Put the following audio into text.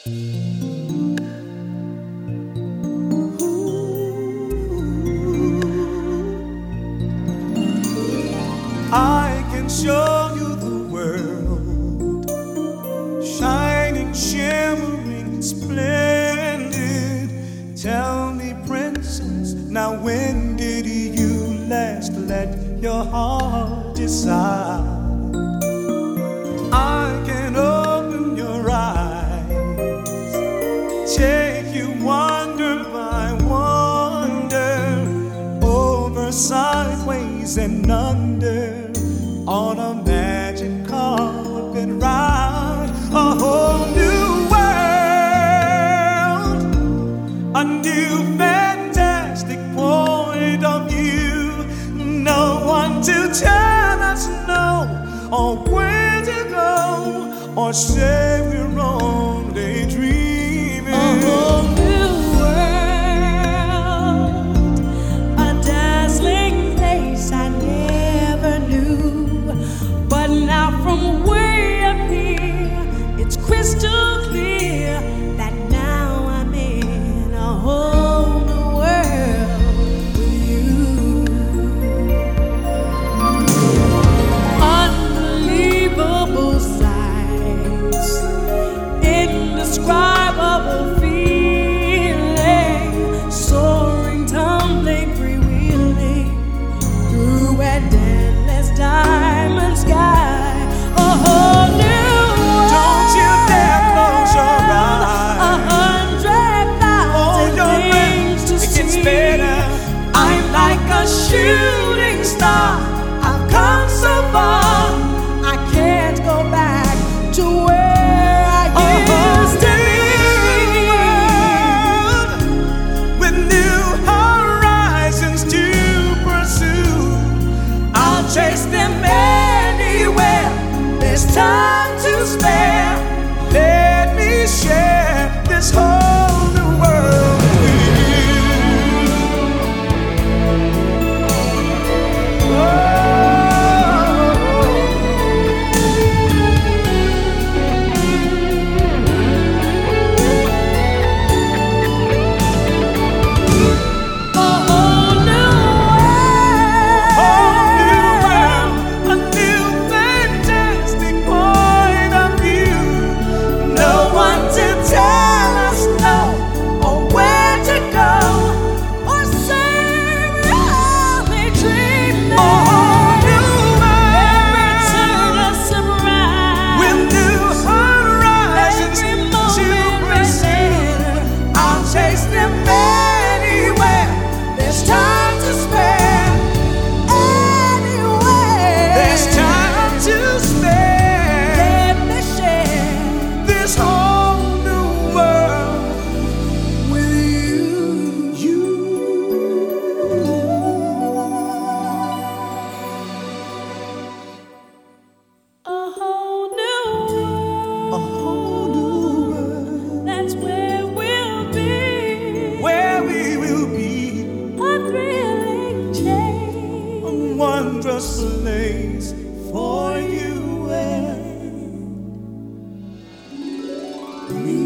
I can show you the world, shining, shimmering, splendid. Tell me, princess, now when did you last let your heart decide? I can open your eyes, take you wonder by wonder, over, sideways, and under, on a magic carpet ride. A whole new world, a new fantastic point of view. No one to tell us no, or where to go, or say we're only dreaming. A whole new world, a dazzling place I never knew. But now from way up here, it's crystal clear that now I'm in a whole new world with you. Unbelievable sights, indescribable feeling, soaring, tumbling, freewheeling through an endless diamond sky. A whole new world. Don't you dare close your eyes. 100,000 things to it gets see. better. I'm like a shooting star. I've come so far. I can't go back to where I used to be. With new horizons to pursue, I'll chase them anywhere. There's time to spare. let me share this whole new world with you. A whole new world. A new fantastic point of view. No one to tell us no, or where to go, or say we're only dreaming. A whole new Every world turn a surprise. with new horizons Every to moment pursue. related. I'll chase them anywhere. There's time to spare. Anywhere. There's time to spare. Let me share This whole new world with you. a whole new A whole new world That's where we'll be. where we will be. A thrilling A change. wondrous place for you and me.